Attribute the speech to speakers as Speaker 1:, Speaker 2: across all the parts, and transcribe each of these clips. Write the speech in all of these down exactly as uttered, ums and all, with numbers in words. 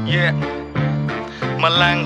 Speaker 1: Yeah, मलंग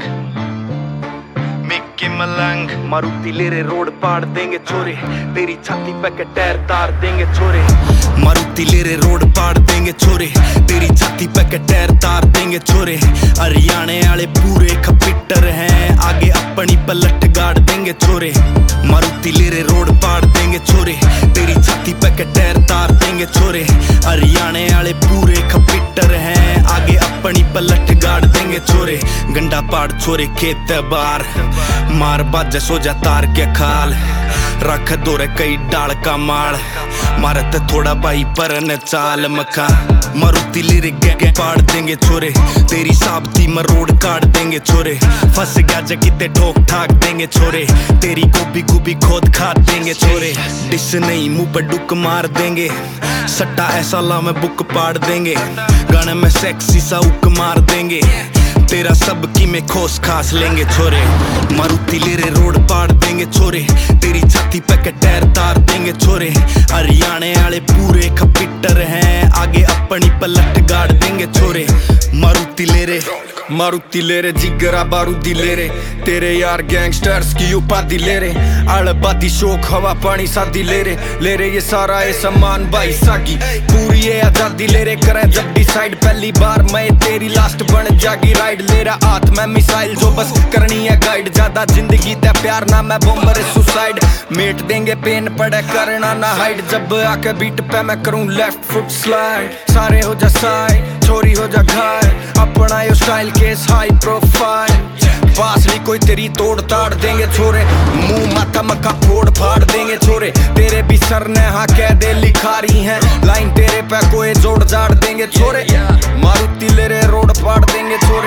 Speaker 1: Mickey मलंग।
Speaker 2: मारुति लेरे road पाड़ देंगे छोरे, तेरी छाती पे के टायर तार देंगे छोरे। मारुति लेरे रोड पाड़ देंगे छोरे, तेरी छाती पे के टायर तार देंगे छोरे। हरियाणे वाले पूरे खपिटर हैं, आगे अपनी पलट गाड़ देंगे छोरे। मारुति लेरे रोड पाड़ देंगे छोरे, तेरी छाती पे के टायर तार देंगे छोरे। हरियाणे वाले पूरे खपिटर हैं, आगे अपनी पलट गाड़ देंगे छोरे। गंडा पाड़ छोरे खेत बार, मार बाजे सो जा तार के खाल। रख दोरे कई डाल का माल, मारत थोड़ा भाई परन चाल मखा। मारुति लेरे गे पाड़ देंगे छोरे, तेरी साबती मरोड़ काट देंगे छोरे। फंस गया जगीते ठोक ठाक देंगे छोरे, तेरी गोभी गोभी खोद खाद देंगे छोरे। डिस नहीं मुंह पर डुक मार देंगे, सट्टा ऐसा ला में बुक पाड़ देंगे। गाने में सेक्सी सा उक मार देंगे, तेरा सब की में खोस खास लेंगे छोरे। मारुति लेरे रोड पाड़ देंगे छोरे, तेरी छाती पे के टायर तार देंगे छोरे। हरियाणे वाले पूरे खपिटर हैं, आगे अपनी पलट गाड़ देंगे छोरे। मारुति लेरे मारुति लेरे जिगरा बारूदी लेरे, तेरे यार गैंगस्टर्स की उपाधि लेरे। आलबादी शोक हवा पानी शादी लेरे, लेरे ये सारा ये सम्मान भाई सागी। पूरी ये आजादी लेरे करें जब डिसाइड, पहली बार मैं तेरी लास्ट बन जागी राइड। लेरा हाथ में मिसाइल जो बस करनी है गाइड, ज्यादा जिंदगी ते प्यार ना मैं बॉम्बर सुसाइड। मेट देंगे पेन पड़े करना ना हाइड, जब आके बीट पे मैं करूं लेफ्ट फुट स्लाइड। सारे हो जा साइड छोरी हो जा घाय, अपना यो स्टाइल केस हाई प्रोफाइल। पास ली कोई तेरी तोड़ ताड़ देंगे छोरे, मुंह माथा मक्का फोड़ फाड़ देंगे छोरे। तेरे भी सर ने हाँ कह दे लिखारी हैं, लाइन तेरे पे कोई जोड़ जाड़ देंगे छोरे। मारुति लेरे रोड पाड़ देंगे छोरे।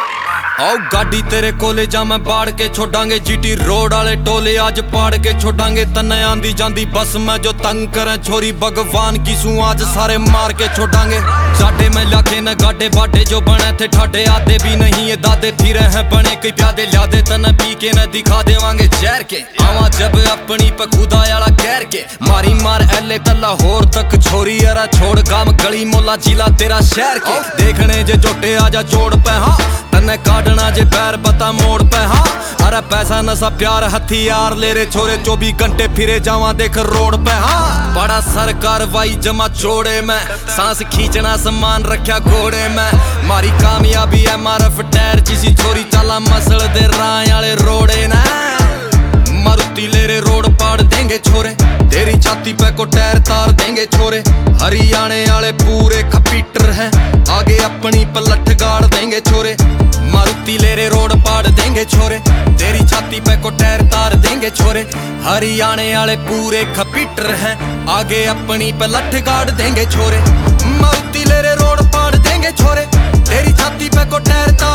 Speaker 3: आओ गाड़ी तेरे कोले जा मैं बाड़ के छोड़ांगे, जीटी रोड वाले टोले आज पाड़ के छोड़ांगे। तन्ने आंदी जांदी बस मैं जो तंग करें छोरी, भगवान की सू आज सारे मार के छोड़ांगे। साडे में लाके न गाडे बाडे जो बने थे ठाडे, आते भी नहीं ये दादे फिरे हैं बने कई प्यादे। ल्यादे तन पी के न दिखा देवांगे जहर के, आवा जब अपनी पे खुदा याला कहर के। मारी मार एले तला होर तक छोरी, अरा छोड़ गाम गली मोला जिला तेरा शहर के। देखने जे जोटे आजा जोड़ पे हाँ, तन्ने काटना जे पैर बता मोड़ पे हाँ। अरे पैसा नशा प्यार हथियार लेरे छोरे, चौबीस घंटे फिरे जावा देख रोड पे हाँ। बड़ा सर कार्रवाई जमा चोड़े में, सांस खींचना सामान रखा घोड़े में। मारी कामयाबी है मारफ टायर जिसी छोरी, चला मसल दे राह आले रोड़े ना। मारुति लेरे रोड पाड़ देंगे छोरे, तेरी छाती पे को टायर तार देंगे छोरे। हरियाणे वाले पूरे खपीटर हैं, आगे अपनी पलट गाड़ देंगे छोरे। मारुति लेरे रोड पाड़ देंगे छोरे, तेरी छाती पे को टायर तार देंगे छोरे। हरियाणे वाले पूरे खपीटर हैं, आगे अपनी पलट गाड़ देंगे छोरे। मारुति लेरे रोड पाड़ देंगे छोरे, तेरी छाती पे को टायर